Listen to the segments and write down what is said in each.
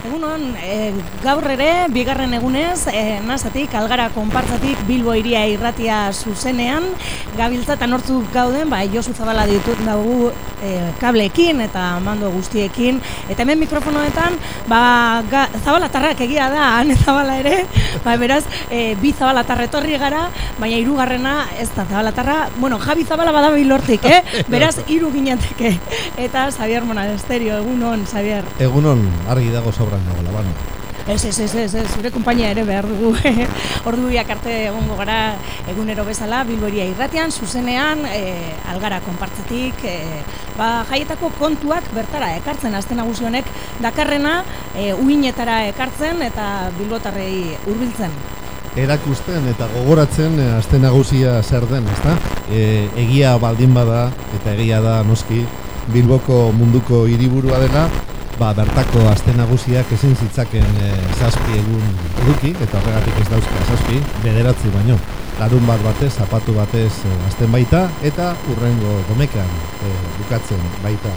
Egunon, gaur ere, bigarren egunez, nazatik, Algara konpartzatik Bilbo Hiria Irratia zuzenean, gabiltza eta nortzuk gauden, Josu Zabala ditut dugu kableekin eta mando guztiekin, eta hemen mikrofonoetan, Zabalatarrak egia da, han Zabala ere, beraz, bi Zabalatarra etorri gara, baina hirugarrena ez da Zabalatarra, Javi Zabala badabil hortik, beraz, hiru ginateke, eta Xabier Monastero, egunon, Xabier. Egunon, argi dago sobran dago, labano. Ez, zure konpainia ere behar dugu. Ordu biak arte egongo gara egunero bezala, Bilbo Hiria Irratian, zuzenean, Algara konpartzetik, jaietako kontuak bertara ekartzen, aste nagusi honek dakarrena, uinetara ekartzen eta bilbotarrei hurbiltzen. Erakusten eta gogoratzen aste nagusia zer den, ezta? Egia baldin bada eta egia da noski Bilboko munduko hiriburua dela, bertako aste nagusiak ezin zitzaken 7 egun eduki, eta horregatik ez dauzka 7, 9 baino. Larun batez, zapatu batez hasten baita, eta hurrengo domekan bukatzen baita.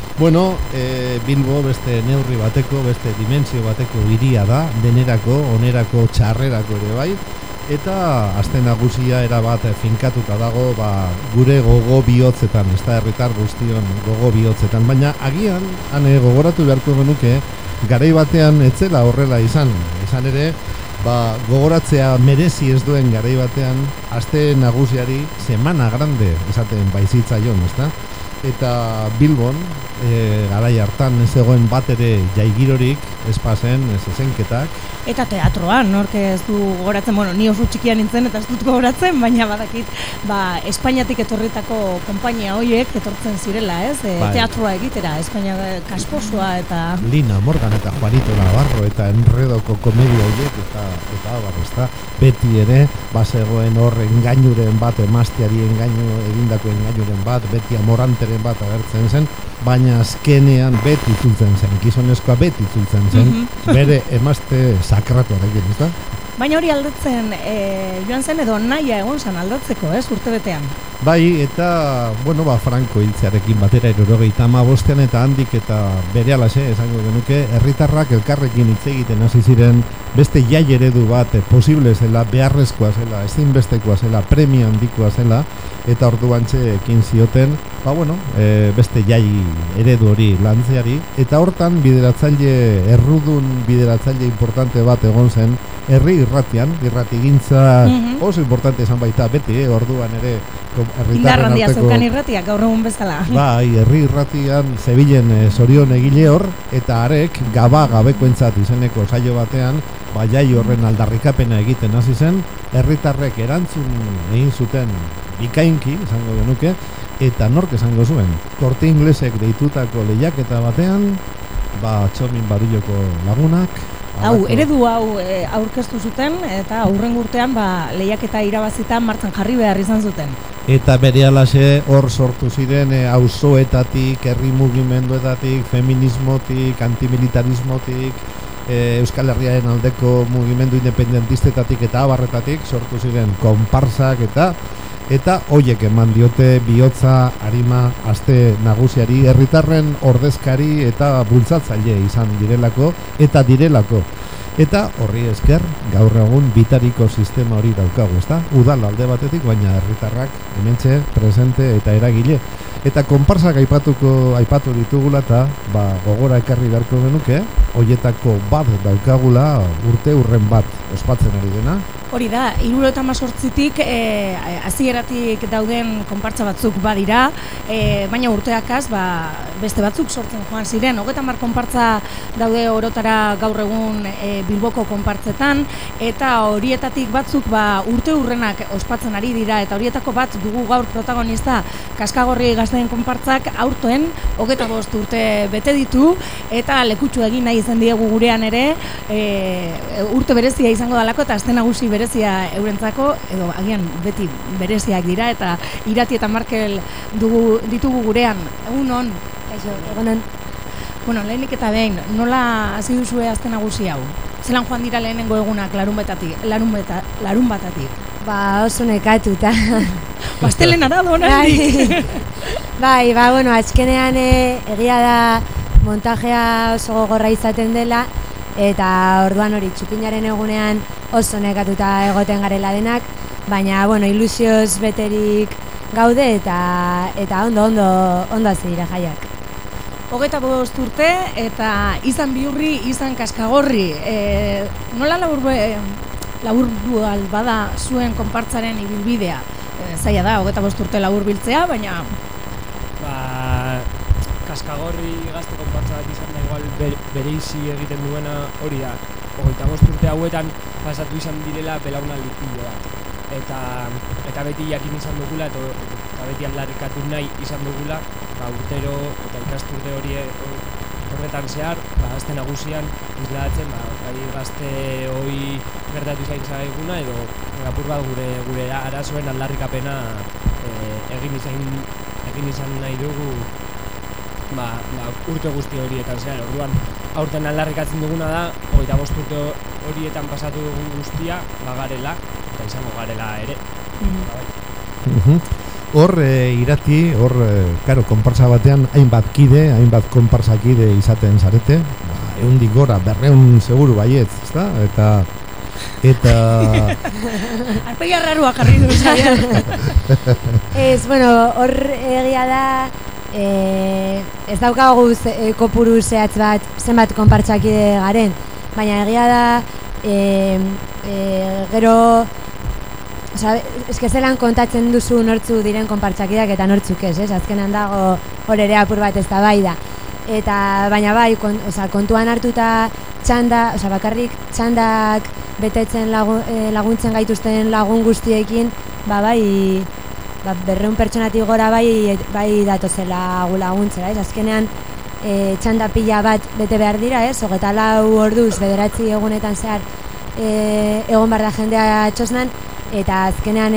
Bilbo beste neurri bateko, beste dimensio bateko hiria da, denerako, onerako, txarrerako ere bai, eta aste nagusia erabat finkatuta dago gure gogo bihotzetan, ez da herritar guztion gogo bihotzetan, baina agian gogoratu beharko genuke garai batean etzela horrela izan ere, gogoratzea merezi ez duen garai batean aste nagusiari Semana Grande esaten baizitzaion, ezta? Eta Bilbon garai hartan ez egoen bat ere jaigirorik, ez pasen, ez ezenketak. Eta teatroan, nork ez du gogoratzen, ni oso txikian nintzen eta ez dut gogoratzen, baina badakit, Espainiatik etorritako konpainia horiek etortzen zirela, ez? Teatroa egitera, Espainia kasposoa eta... Lina Morgan eta Juanito Navarro eta Enredoko komedia horiek eta abar, ezta? Beti ere, bazegoen hor engainuren bat, emazteari egindako engainuren bat, beti amoranteren bat agertzen zen, baina azkenean beti itzultzen zen, gizonezkoa beti itzultzen zen, bere emazte sakratuarekin, ez da? Baina hori aldatzen joan zen edo nahia egon zen aldatzeko, urtebetean? Bai, eta, Franco hiltzearekin batera 75 eta handik eta berehalaxe, esango genuke, herritarrak elkarrekin hitz egiten hasi ziren, beste jai eredu bat posible zela, beharrezkoa zela, ezinbestekoa zela, premia handikoa zela, eta orduantxe ekin zioten, beste jai eredu hori lantzeari, eta hortan errudun bideratzaile importante bat egon zen, herri irratian, irratigintza oso importante esan baita beti, orduan ere indarra handia zeukan irratiak gaur egun bezala. Bai, herri irratian zebilen zorion egile hor, eta harek gabekoentzat izeneko saio batean, jai horren aldarrikapena egiten hasi zen, herritarrek erantzun egin zuten bikainki, esango genuke, eta nork esango zuen. Korte Inglesek deitutako lehiaketa batean, Txomin Barilloko lagunak, eredu hau aurkeztu zuten eta hurrengo urtean lehiaketa irabazita martxan jarri behar izan zuten. Eta berehalaxe hor sortu ziren auzoetatik, herri mugimenduetatik, feminismotik, antimilitarismotik, Euskal Herriaren aldeko mugimendu independentistetatik eta abarretatik sortu ziren konparsak eta hoiek eman diote bihotza arima aste nagusiari, herritarren ordezkari eta bultzatzaile izan direlako eta direlako. Eta horri esker, gaur egun bitariko sistema hori daukagu, ezta? Udal alde batetik, baina herritarrak hementxe, presente eta eragile. Eta konparsak aipatu ditugula eta gogora ekarri beharko genuke, hoietako bat daukagula urte urren bat ospatzen ari dena. Hori da, 78tik hasieratik dauden konpartsa batzuk badira, baina urteakaz beste batzuk sortzen joan ziren. 30 konpartza daude orotara gaur egun Bilboko konpartzetan, eta horietatik batzuk urte urrenak ospatzen ari dira, eta horietako bat dugu gaur protagonista Kaskagorri gazteen konpartzak aurten 25 urte bete ditu, eta lekutxu egin nahi izan diegu gurean ere, urte berezia izango dalako eta aste nagusi berezia eurentzako, edo agian beti bereziak dira, eta Irati eta Markel ditugu gurean. Egunon? Egunon. Lehenik eta behin, nola hasi duzue aste nagusi hau? Zelan joan dira lehenengo egunak larun batatik? Oso nekatuta. Pastelenara donatik. Azkenean egia da montajea oso gogorra izaten dela, eta orduan hori txupinaren egunean oso nekatuta egoten garela denak, baina bueno, ilusioz beterik gaude eta ondo hasi dira jaiak. 25 urte eta izan bihurri, izan kaskagorri. Nola labur bada zuen konpartzaren ibilbidea? Zaila da, 25 urte labur biltzea, baina... Kaskagorri gazte konpartza bat izan da igual bereizi egiten duena hori da. 25 urte hauetan pasatu izan direla belaunaldi pilo bat. Eta beti jakin izan dugula, eta beti aldarrikatu nahi izan dugula, urtero eta ikasturte horretan zehar, gazte nagusian islatzen, gazte hori gertatu izan zaiguna edo apur bat gure arazoen aldarrikapena egin izan nahi dugu urte guzti horietan zehar. Orduan aurten aldarrikatzen duguna da 25 urte horietan pasatu dugun guztia garela eta izango garela ere. Hor irati, konpartsa batean hainbat konpartsakide izaten zarete, ehundik gora, 200 seguru baietz, ezta? Eta... Arpegia rarua jarri du, Xabier. Hor egia da, ez daukagu kopuru zehatz bat zenbat konpartsakide garen, baina egia da, gero... zelan kontatzen duzu nortzu diren konpartsakideak eta nortzuk ez, azkenan dago hor ere apur bat ez da bai da. Baina bai, kontuan hartuta bakarrik txandak betetzen laguntzen gaituzten lagun guztiekin, bai 200 pertsonatik gora bai datozela laguntzera, azkenean txanda pila bat bete behar dira, 24 orduz 9 egunetan zehar egon behar da jendea txosnan, eta azkenean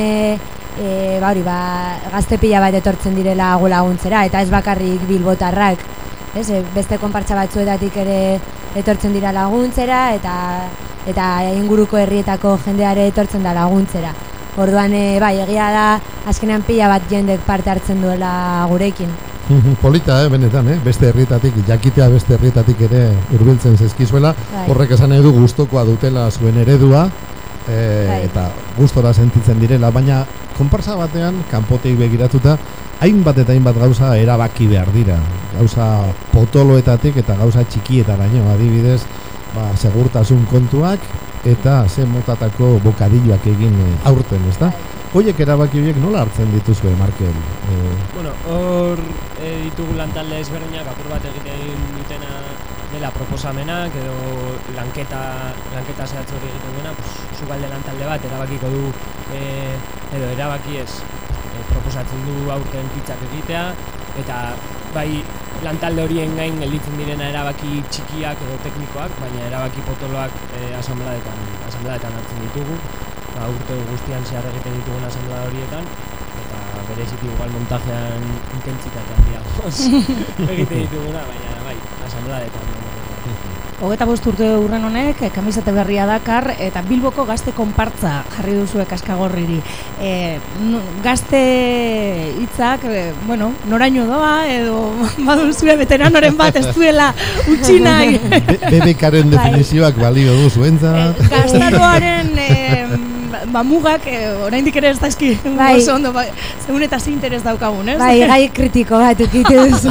gazte pila bat etortzen direla laguntzera, eta ez bakarrik bilbotarrak, beste konpartsa batzuetatik ere etortzen dira laguntzera, eta inguruko herrietako jendeare etortzen da laguntzera. Orduan, egia da, azkenean pila bat jendek parte hartzen duela gurekin. Polita, benetan, beste herrietatik, jakitea beste herrietatik ere hurbiltzen zaizkizuela, horrek esan nahi du gustokoa dutela zuen eredua, eta gustora sentitzen direla, baina konpartsa batean, kanpotik begiratuta, hainbat eta hainbat gauza erabaki behar dira. Gauza potoloetatik eta gauza txikietaraino, adibidez, segurtasun kontuak eta ze motatako bokadilloak egin aurten, ezta? Hoiek erabaki horiek nola hartzen dituzue, Markel? Hor ditugu lantalde ezberdinak, apur bat egiten dutena dela proposamenak edo lanketa zehatz hori egiten duena, sukalde lantalde bat erabakiko du edo erabaki ez proposatzen du aurten pizzak egitea, eta bai lantalde horien gain gelditzen direna erabaki txikiak edo teknikoak, baina erabaki potoloak asambladetan hartzen ditugu, urte guztian zehar egiten ditugun asamblea horietan, eta bereziki igual montajean intentsitate handiagoz egiten dituguna, baina bai, asambladetan. 25 urte urren honek, kamisete berria dakar, eta Bilboko gazte konpartza jarri duzue Kaskagorriri. Gazte hitzak, noraino doa, edo baduzue veteranoren bat ez duela utzi nahi. BBKaren definizioak balio du zuentzat. Gaztaroaren mugak, oraindik ere ez daizki oso ondo, zeun eta ze interes daukagun, ez? Bai, gai kritiko bat ukitu duzu.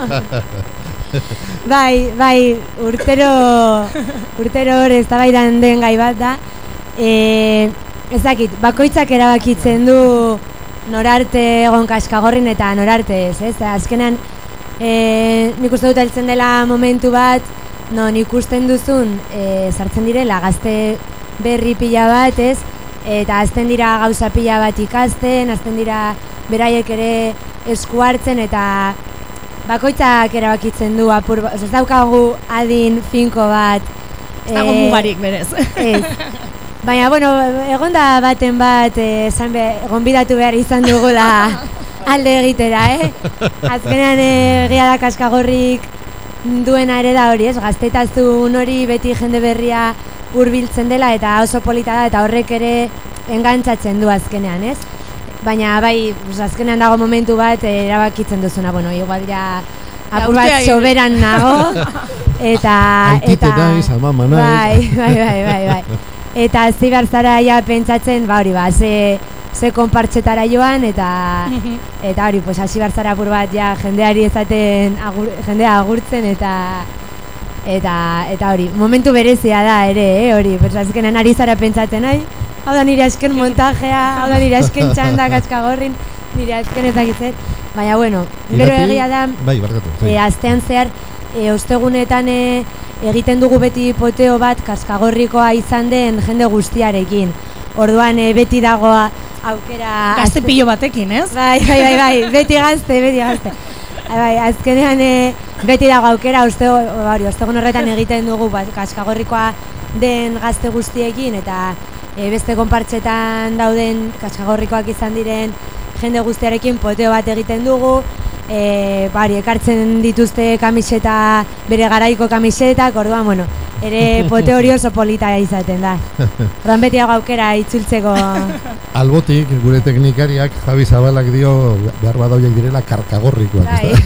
Bai, urtero hor eztabaidan den gai bat da. Ez dakit, bakoitzak erabakitzen du norarte egon Kaskagorrin eta norarte ez? Azkenean, nik uste dut heltzen dela momentu bat, non ikusten duzun sartzen direla gazte berri pila bat, ez? Eta azten dira gauza pila bat ikasten, azten dira beraiek ere esku hartzen, eta bakoitzak erabakitzen du apur bat, ez daukagu adin finko bat. Ez dago mugarik berez. Ez. Baina, egonda baten bat, gonbidatu behar izan dugula alde egitera, Azkenean egia da Kaskagorrik duena ere da hori, gaztetazun hori beti jende berria hurbiltzen dela, eta oso polita da, eta horrek ere engantzatzen du azkenean, Baina, bai, azkenean dago momentu bat erabakitzen duzuna, igual dira apur bat soberan nago, Aitite naiz, amama naiz. Bai. Eta hasi behar zara ja pentsatzen, hori ze konpartsetara joan, eta hori, hasi behar zara apur bat ja jendeari ezaten, jendea agurtzen, eta hori, momentu berezia da ere, hori, azkenan ari zara pentsatzen, hau da nire azken montajea, hau da nire azken txanda Kaskagorrin, nire azken ezakitzen, baina bueno, gero egia da, astean zehar, ostegunetan egiten dugu beti poteo bat Kaskagorrikoa izan den jende guztiarekin. Orduan beti dago aukera... Gazte pilo batekin, ez? Bai, beti gazte. Bai, azkenean beti dago aukera, ostegun horretan egiten dugu Kaskagorrikoa den gazte guztiekin, eta beste konpartsetan dauden Kaskagorrikoak izan diren jende guztiarekin poteo bat egiten dugu, ekartzen dituzte kamiseta, bere garaiko kamisetak, orduan, bueno, ere pote hori oso polita izaten da. Orduan beti hago aukera itzultzeko. Albotik, gure teknikariak, Javi Zabalak dio, behar badauiak direla karkagorrikoak.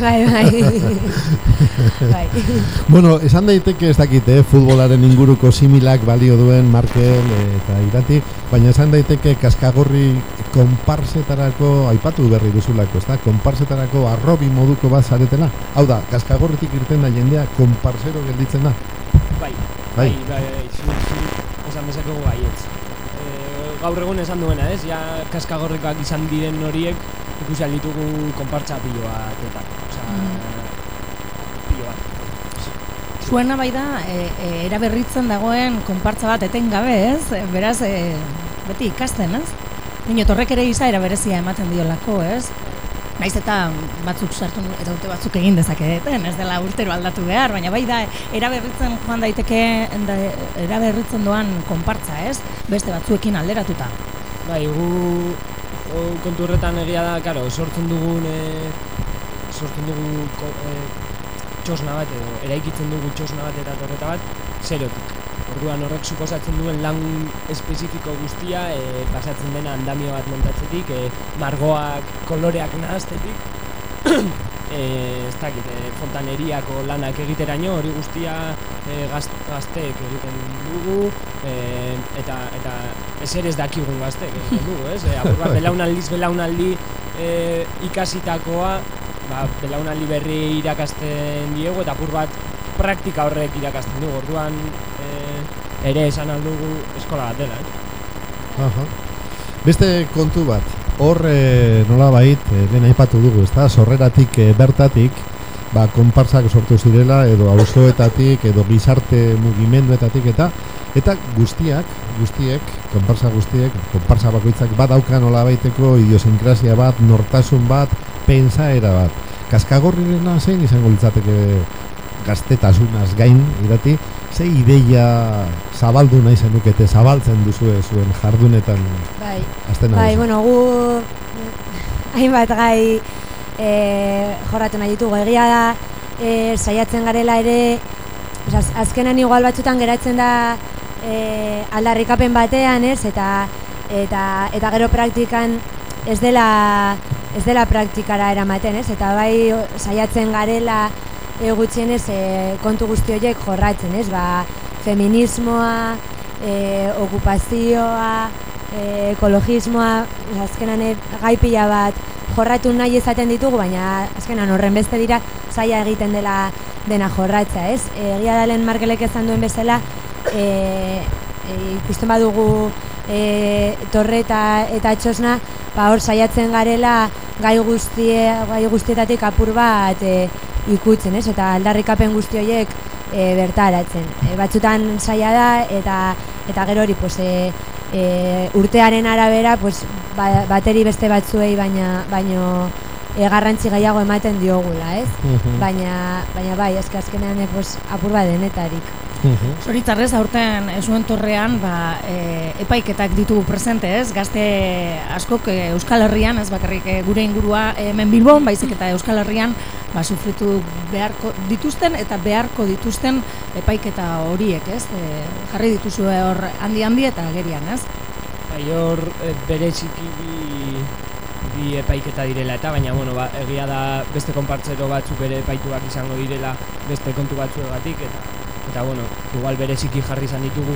Bai. Bueno, esan daiteke ez dakite, futbolaren inguruko similak balio duen Markel eta Irati, baina esan daiteke Kaskagorri konparsetarako aipatu berri duzulako, ez da? Konparsetarako arrobi moduko bat zaretela? Hau da, Kaskagorritik irten da jendea konparsero gelditzen da? Bai, esan bezakegu baietz. Gaur egun esan duena, ez? Ja Kaskagorrikoak izan diren horiek ikusi ditugu konpartsa pilo bat, pilo bat. Zuena bai da, eraberritzen dagoen konpartsa bat etengabe, ez? Beraz, beti ikasten, ez? Nino, torrek ere izaera berezia ematen diolako, ez? Naiz eta batzuk sartu eta urte batzuk egin dezaketen, ez dela urtero aldatu behar, baina bai da, eraberritzen joan daiteke, eraberritzen doan konpartza, ez? Beste batzuekin alderatuta. Bai, gu kontu horretan egia da, karo, sortzen dugu txosna bat, edo eraikitzen dugu txosna bat eta torreta bat, zerotik. Orduan horrek suposatzen duen lan espezifiko guztia, pasatzen dena andamio bat montatzetik, margoak, koloreak nahaztetik, ez dakit, fontaneriako lanak egiteraino, hori guztia gazteek egiten dugu, eta ezer ez dakigun gazteek egiten dugu, ez? Apur bat, belaunaldi ikasitakoa, belaunaldi berri irakasten diegu, eta apur bat praktika horrek irakasten dugu, orduan ere esan aldugu eskola bat dela, Beste kontu bat, hor nolabait, lehen aipatu dugu, ezta? Sorreratik bertatik, konpartsak sortu zirela, edo auzoetatik, edo gizarte mugimenduetatik, eta guztiek, konpartsa bakoitzak badauka nolabaiteko idiosinkrazia bat, nortasun bat, pentsaera bat. Kaskagorrirena zein izango litzateke gaztetasunaz gain, Irati, ze ideia zabaldu nahi zenukete, zabaltzen duzue zuen jardunetan? Bai, bueno, gu hainbat gai jorratu nahi ditugu. Egia da, saiatzen garela ere, azkenan igual batzutan geratzen da aldarrikapen batean, ez? Eta gero praktikan ez dela praktikara eramaten, ez? Eta bai saiatzen garela gutxienez kontu guzti horiek jorratzen, ez? Feminismoa, okupazioa, ekologismoa, azkenan gai pila bat jorratu nahi izaten ditugu, baina azkenan horren beste dira zaila egiten dena jorratza, ez? Egia da lehen Markelek esan duen bezala, ikusten badugu torreta eta txosna, hor saiatzen garela gai guztietatik apur bat ikutzen, ez? Eta aldarrikapen guzti horiek bertaratzen. Batzutan zaila da, eta gero hori, urtearen arabera, bateri beste batzuei baino garrantzi gehiago ematen diogula, ez? Baina bai, azkenean apur bat denetarik. Zoritzarrez, aurten zuen torrean epaiketak ditugu presente, ez? Gazte askok Euskal Herrian, ez bakarrik gure ingurua hemen Bilbon, baizik eta Euskal Herrian sufritu beharko dituzten eta beharko dituzten epaiketa horiek, ez? Jarri dituzue hor handi eta agerian, ez? Bai, hor bereziki bi epaiketa direla eta, baina bueno, egia da beste konpartzero batzuk ere epaituak izango direla beste kontu batzuegatik eta bueno, igual bereziki jarri izan ditugu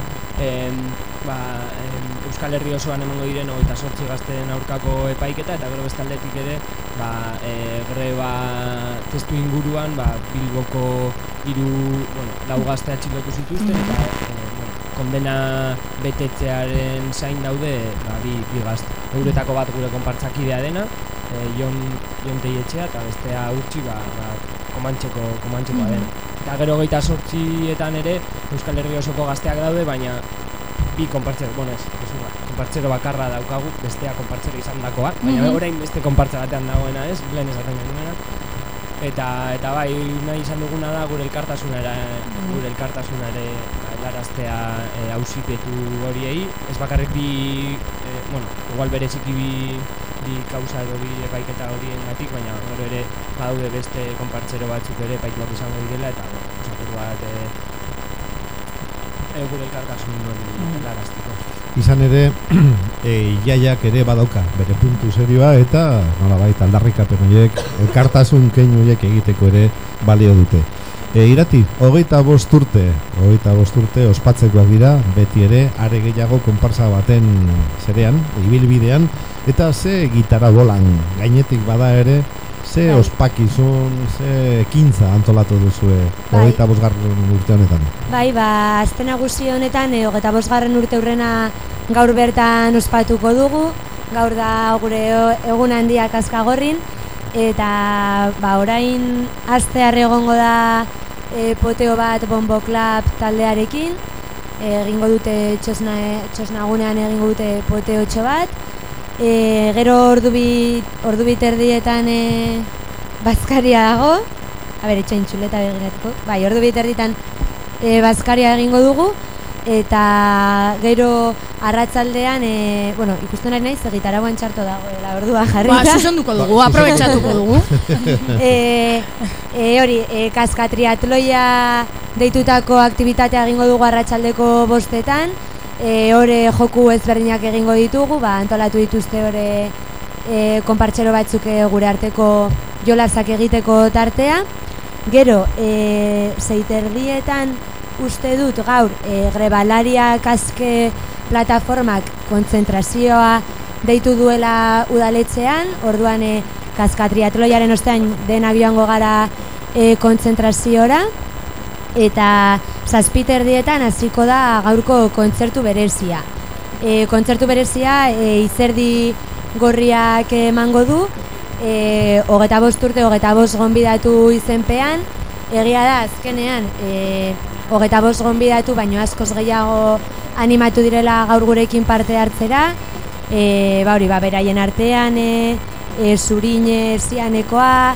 Euskal Herri osoan emango diren 28 gazteen aurkako epaiketa eta gero beste aldetik ere greba testu inguruan Bilboko 4 gazte atxilotu zituzten eta kondena betetzearen zain daude bi gazte. Euretako bat gure konpartzakidea dena, Jon Teietxea eta bestea Urtsi komantxekoa dena. Eta gero 28etan ere Euskal Herri osoko gazteak daude, baina bi konpartzero, konpartzero bakarra daukagu, bestea konpartzero izan dakoa, baina orain beste konpartza batean dagoena ez, lehen esaten genuena. Eta bai, nahi izan duguna da gure elkartasuna ere helaraztea auzipetu horiei, ez bakarrik igual bereziki bi kausa edo bi epaiketa horiengatik, baina gero ere badaude beste konpartzero batzuk ere epaituak izango direla eta osapur bat gure elkartasun hori helarazteko. Izan ere, jaiak ere badauka bere puntu serioa eta nolabait aldarrikapen horiek, elkartasun keinu horiek egiteko ere balio dute. Irati, 25 urte ospatzekoak dira, beti ere are gehiago konpartsa baten zerean, ibilbidean, eta ze gitara bolan gainetik bada ere, ze ospakizun, ze ekintza antolatu duzue 25. urte honetan. Bai, aste nagusi honetan 25. urte hurrena gaur bertan ospatuko dugu, gaur da gure egun handia Kaskagorrin, eta orain astear egongo da poteo bat Bombo Club taldearekin, egingo dute txosnagunean egingo dute poteotxo bat, gero ordu bit erdietan bazkaria dago, etxain txuleta begiratuko, ordu bit erdietan bazkaria egingo dugu, eta gero arratsaldean ikusten ari naiz gitarauan txarto dagoela ordua jarrita. Zuzenduko dugu, aprobetxatuko dugu. Hori, kaskatriatloia deitutako aktibitatea egingo dugu arratsaldeko 5etan. Hore joku ezberdinak egingo ditugu, antolatu dituzte hore konpartxero batzuk gure arteko jolasak egiteko tartea. Gero, 6:30etan uste dut gaur Grebalaria Kaske plataformak kontzentrazioa deitu duela udaletxean, orduan kaskatriatloiaren ostean denak joango gara kontzentraziora, eta 7:30etan hasiko da gaurko kontzertu berezia. Kontzertu berezia Izerdi Gorriak emango du, 25 urte 25 gonbidatu izenpean, egia da azkenean 25 gonbidatu baino askoz gehiago animatu direla gaur gurekin parte hartzera, beraien artean Zurine Zianekoa,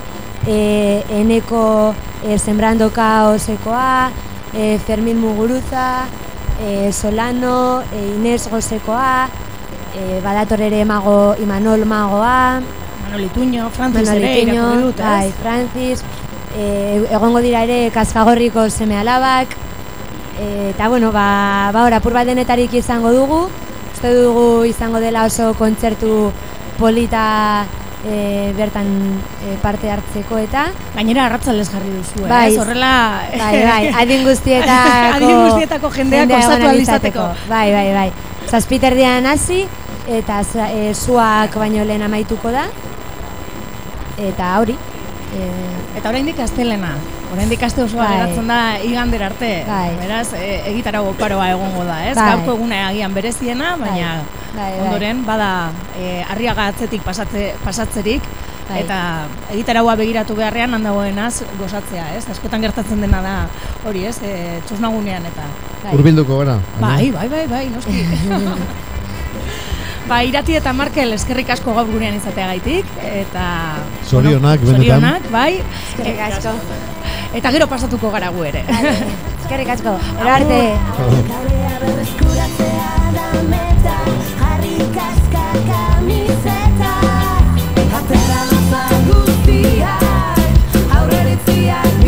Eneko Sembrando Kaosekoa, Fermin Muguruza, Solano, Inés Gosekoa, badator ere Imanol Magoa, Manol Ituño, Francis ere irakurri dut, ez? Francis, egongo dira ere Kaskagorriko seme-alabak, eta apur bat denetarik izango dugu, uste dugu izango dela oso kontzertu polita bertan parte hartzeko eta gainera arratsaldez jarri duzu, ez? Horrela adin guztietako jendeak osatu alizateko. Bai. 7:30 hasi eta zuak baino lehen amaituko da. Eta hori. Eta oraindik astelena. Oraindik aste osoa geratzen da igandera arte. Beraz, egitarau oparoa egongo da, ez? Gaurko eguna agian bereziena, baina ondoren bada Arriaga atzetik pasatzerik eta egitaraua begiratu beharrean handagoenaz gozatzea, ez? Askotan gertatzen dena da hori, ez? Txosnagunean eta hurbilduko gara. Bai, noski. Irati eta Markel eskerrik asko gaur gurean izateagaitik eta zorionak benetan. Zorionak, bai. Eskerrik asko. Eta gero pasatuko gara gu ere. Eskerrik asko. Gero arte.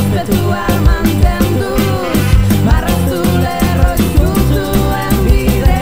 Errespetua mantendu, marraztu lerro izkutu enbide.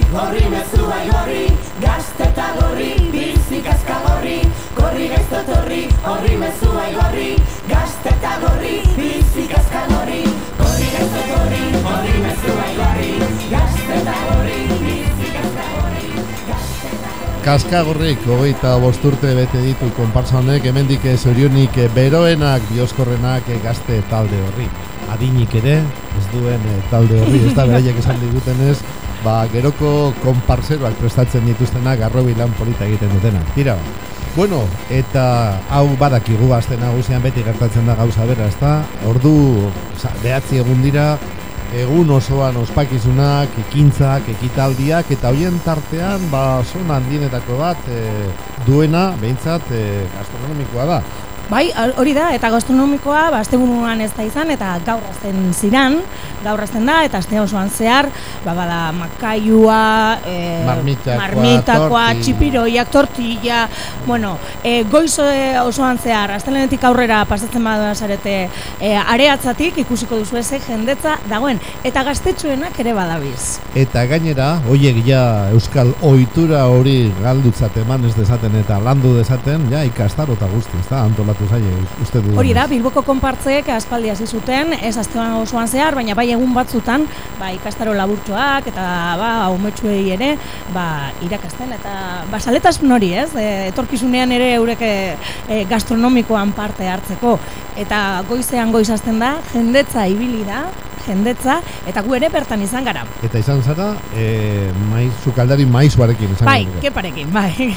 gorri mezua igorri, gazte eta gorri, bizi kaskagorri, gorri gaiztotorri, gorri mezua igorri, gazte eta gorri, bizi kaskagorri, gorri gaiztotorri, gorri mezua igorri, gazte eta gorri, bizi kaskagorri, gazte eta gorri. Kaskagorrik 25 urte bete ditu konpartsa honek, hemendik zorionik beroenak, bioskorrenak gazte talde horri. Adinik ere, ez duen talde horri, ez da beraiek esan digutenez, geroko konparseroak prestatzen dituztenak arrobi lan polita egiten dutenak. Tira, bueno, eta hau badakigu aste nagusian beti gertatzen da gauza bera, ezta? Ordu 9 egun dira, egun osoan ospakizunak, ekintzak, ekitaldiak, eta hoien tartean, zona handienetako bat duena, behintzat, gastronomikoa da. Bai, hori da, eta gastronomikoa asteburuan ez da izan, eta gaur hasten da, eta aste osoan zehar, bada makaiua, marmitakoa, txipiroiak, tortilla, bueno, goiz osoan zehar, astelehenetik aurrera pasatzen bada zarete areatzatik ikusiko duzu eze jendetza dagoen, eta gaztetxoenak ere badabiz. Eta gainera, hoiek ja euskal ohitura hori galdutzat eman ez dezaten eta landu dezaten, ja ikastaro eta guzti, ez da, antolatu zaie, uste du. Hori da, Bilboko konpartzeek aspaldi hasi zuten, ez astean osoan zehar, baina bai egun batzutan, ikastaro laburtxoak eta umetxuei ere, irakasten eta saletasun hori, ez? Etorkizunean ere eurek gastronomikoan parte hartzeko, eta goizean goiz hasten da, jendetza ibili da, eta gu ere bertan izan gara. Eta izan zara, sukaldari maizuarekin izan gara. Bai, keparekin, bai.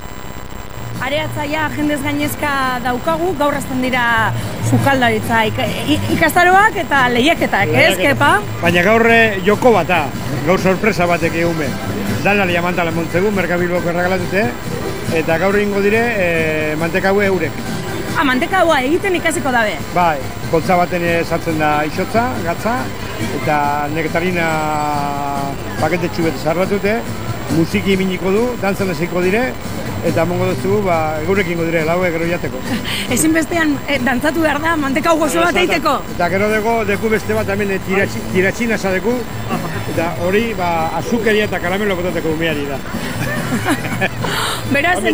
Areatzaia jendez gainezka daukagu, gaur hasten dira sukaldaritza ikastaroak eta lehiaketak, ez, Kepa? Baina gaur joko bata, gaur sorpresa batek egume. Danali amantala montzegu, Merkabilboko erregalatute, eta gaur ingo dire mantekaue eurek. Mantekaua egiten ikasiko dabe? Bai, koltza baten sartzen da isotza, gatza, eta nektarina paketetxu bete zarratute, musiki miniko du, dantzan hasiko dire, eta mongo dutzu, gurekin dire, laue gero jateko. Ezinbestean dantzatu behar da, mantekau gozo bat eiteko? Eta gero deku beste bat hemen tiratxina zadeku, eta hori azukeria eta karamelo botateko umeari da. Beraz,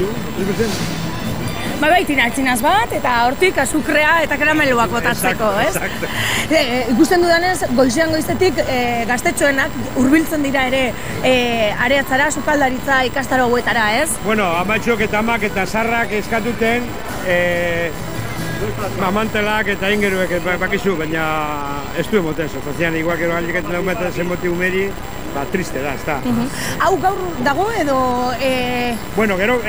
bai, tiratxinaz bat, eta hortik azukrea eta karameloak botatzeko, ez? Exacto. Ikusten dudanez, goizean goizetik gaztetxoenak hurbiltzen dira ere areatzara, sukaldaritza ikastaro hauetara, ez? Bueno, amatxok eta amak eta zarrak eskatuten mamantelak eta ingeruek bakizu, baina ez du emoten, sozian, igual gero galdiketan dago eta zenboti umeri, triste da, ez da. Hau gaur dago edo... Bueno, gero,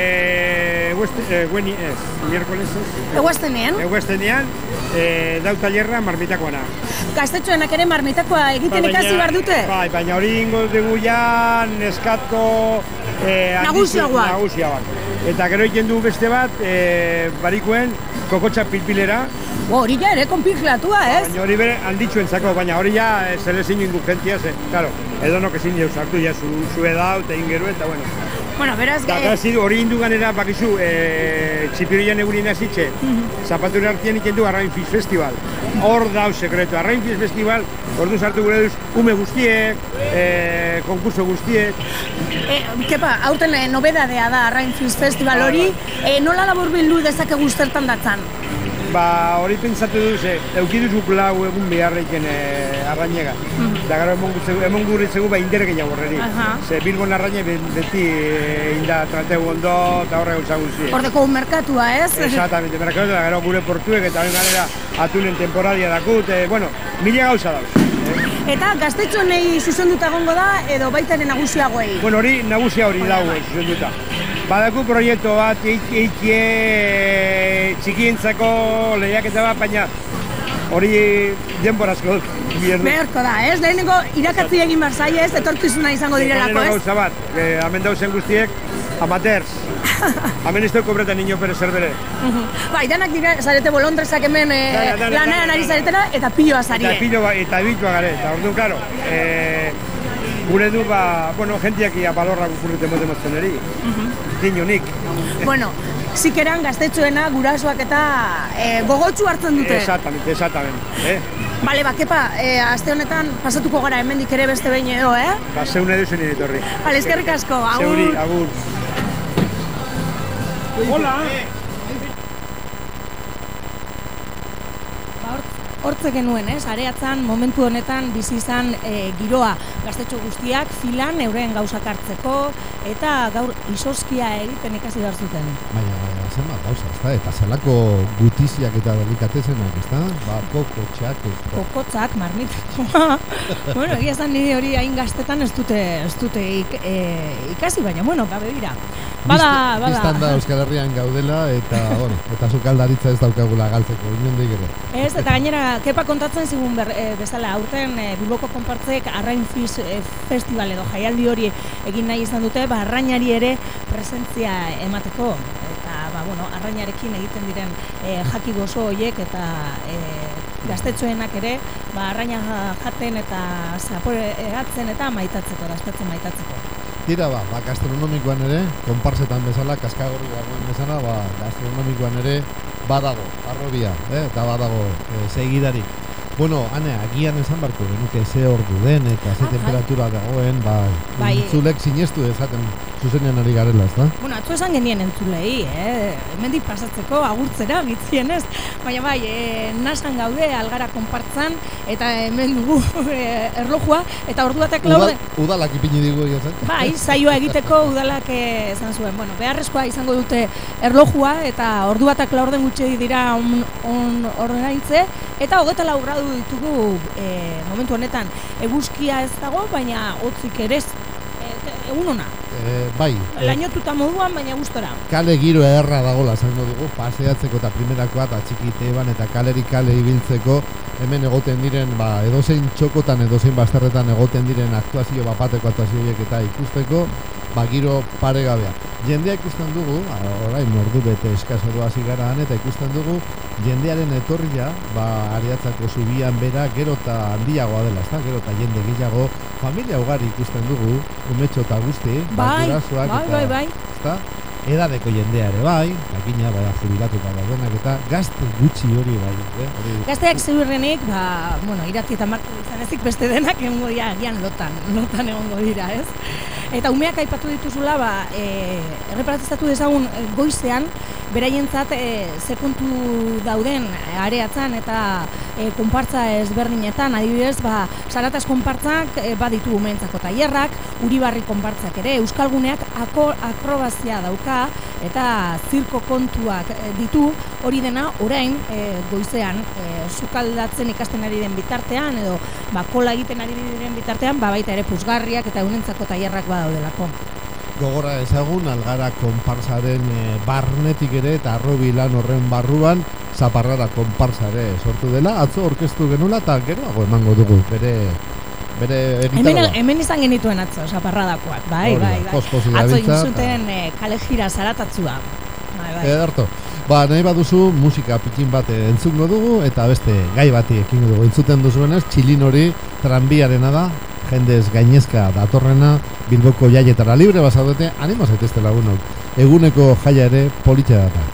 miércoles ez? Eguaztenean, dau talerra marmitakoana. Gaztetxoenak ere marmitakoa egiten ikasi behar dute? Bai, baina hori ingo dugu ja neskatko... Nagusiagoak. Eta gero egiten du beste bat, barikoen, kokotxa pilpilera. Hori ja ere konpirklatua, ez? Baina hori bere handitxuentzako, baina hori ja zelezin indugentia, claro, edonok ezin jau sartu, ja zu edau eta ingeru eta bueno. Bueno, beraz... Hori induganera, bakizu, txipiroian egurien azitxe, zapaturi hartien iken du Arrain Fish Festival. Hor dau sekretu, Arrain Fish Festival, ordu sartu gure duz, ume guztiek, konkurso guztiek. Kepa, aurten nobedadea da Arrain Fish Festival hori, nola laburbildu dezakegu zertan datzan? Hori pentsatu duz, eukiduzuk lau egun beharreiken arrainega. Eta gero emon gurritzegu indere gehiago horreri. Ze Bilbon arraine beti inda trateu ondo eta horre gauza guzti. Hordeko merkatua, ez? Exactamente, merkatua, eta gero gure portuek eta hori ganera atunen temporadia dakut, bueno, mila gauza dauz. Eta gaztetxonei zuzenduta egongo da edo baitaren nagusiagoei? Bueno, hori nagusia hori dago zuzenduta. Badaku proiektu bat, eikie txikientzako lehiaketa bat, baina hori denborazko beharko da, ez? Lehenengo irakatzi egin behar zaie, ez? Etorkizuna izango direlako, ez? Lehenengo gauza bat, hemen dauzen guztiek, amateurs. Hemen ez dut kobretan niño pere zerbere. Bai, danak dira, zarete bolondrezak hemen lanean ari zaretena, eta piloa zarie. Eta bitua gare, eta orduan, karo, gure du, bueno, jentiak balorra gukurrute mote mozteneri. Dinonik. Bueno, zikeran gaztetxoena, gurasoak eta gogotsu hartzen dute. Exactamente. Bale, Kepa, aste honetan pasatuko gara hemendik ere beste behin edo, Ba, zeune duzu nire etorri. Bale, eskerrik asko, agur. Zeuri, agur. Hola! Hortze genuen, areatzan momentu honetan bizi izan giroa gaztetxo guztiak filan euren gauzak hartzeko eta gaur isoskia egiten ikasi behar zuten. Baina, zenbat gauza, ezta? Eta zelako gutiziak eta delikatezenak, ezta? Ba, kokotzak. Kokotzak, marmitakoa. Bueno, egia esan nire hori hain gaztetan ez dute ikasi, baina, bueno, begira. Bada. Biztan da Euskal Herrian gaudela eta, bueno, eta sukaldaritza ez daukagula galtzeko, inondik ere. Ez, eta gainera, Kepa kontatzen zigun bezala, aurten Bilboko konpartzek Arrain Festival edo jaialdi hori egin nahi izan dute, arrainari ere presentzia emateko. Eta, arrainarekin egiten diren jaki gozo horiek eta gaztetxoenak ere, arraina jaten eta zaporeatzen eta maitatzeko, maitatzeko. Tira, gastronomikoan ere, konpartzetan bezala, kaskagorri dagoen bezala, gastronomikoan ere badago, arrobia, eta badago segidarik. Bueno, Ane, agian esan barko genuke ze ordu den eta ze temperatura dagoen, entzulek sinestu ezaten zuzenean ari garela, ezta? Bueno, atzo esan genien entzulei, hemendik pasatzeko agurtzera gitzienez, baina nasan gaude Algara konpartzan eta hemen dugu erlojua eta ordu batek laurde. Udalak ipini digu egia zen? Saioa egiteko udalak esan zuen. Bueno, beharrezkoa izango dute erlojua eta ordu batak laurden gutxi dira ordenaitze eta 24 gradu ditugu momentu honetan. Eguzkia ez dago, baina hotzik ere ez. Egun ona. Lainotuta moduan, baina gustora. Kale giro ederra dagola, zango dugu, paseatzeko eta primerakoa eta txikiteban eta kalerik kale ibiltzeko hemen egoten diren, edozein txokotan, edozein bazterretan egoten diren aktuazio, bateko aktuazioiek eta ikusteko, giro paregabea. Jendea ikusten dugu, orain ordu bete eskazoru hasi gara eta ikusten dugu jendearen etorria, Areatzako zubian bera gero eta handiagoa dela, ezta? Gero eta jende gehiago, familia ugari ikusten dugu, umetxo eta guzti, gurasoak bai. Ezta? Edadeko jendea ere jakina, jubilatuta daudenak eta gazte gutxi hori Gazteak ziurrenik, irati eta marko izan ezik beste denak egongo dira, agian lotan egongo dira, ez? Eta umeak aipatu dituzula, erreparatizatu dezagun goizean, beraientzat ze kontu dauden areatzan eta konpartza ezberdinetan, adibidez, Sarataz konpartzak baditu umeentzako tailerrak, Uribarri konpartzak ere, Euskalguneak akrobazia dauka eta zirko kontuak ditu, hori dena orain goizean sukaldatzen ikasten ari den bitartean edo kola egiten ari diren bitartean, baita ere puzgarriak eta eunentzako tailerrak badaudelako. Gogora ezagun, Algara konpartzaren barnetik ere eta arrobi lan horren barruan Zaparrara konpartza ere sortu dela, atzo orkestu genula eta geroago emango dugu bere egitarra. Hemen izan genituen atzo, Zaparradakoak, bai. Atzo inzuten kale jira zaratatzua. Ederto. Nahi baduzu musika pikin bat entzungo dugu eta beste gai bati ekingo dugu. Entzuten duzuenez, txilin hori tranbiarena da, jendez gainezka datorrena, Bilboko jaietara libre bazaudete, animo zaitezte lagunok. Eguneko jaia ere politxea data.